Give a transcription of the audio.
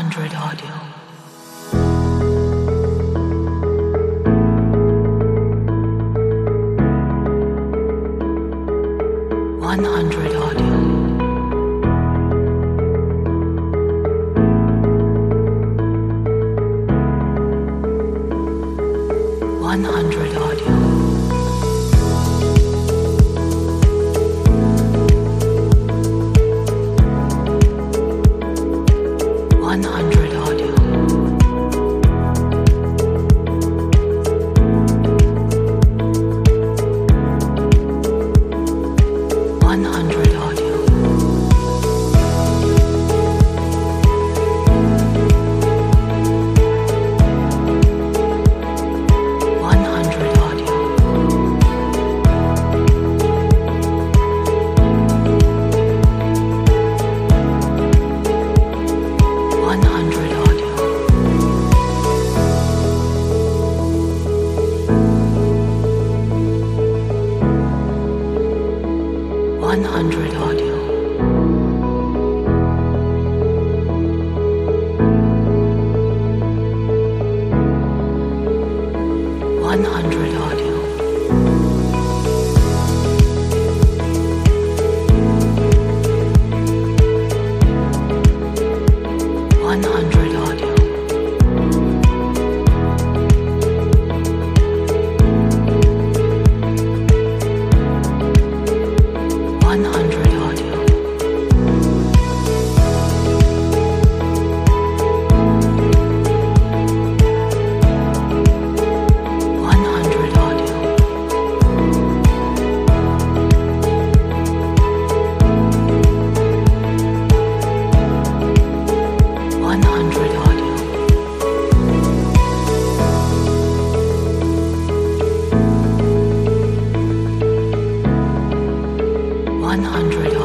100 audio. 100 audio. 100 audio. 100 audio. 100 audio. 100 audio. 100 audio. 100 audio. 100 audio. 100 audio. 100 audio. 100 audio. 100 audio. 100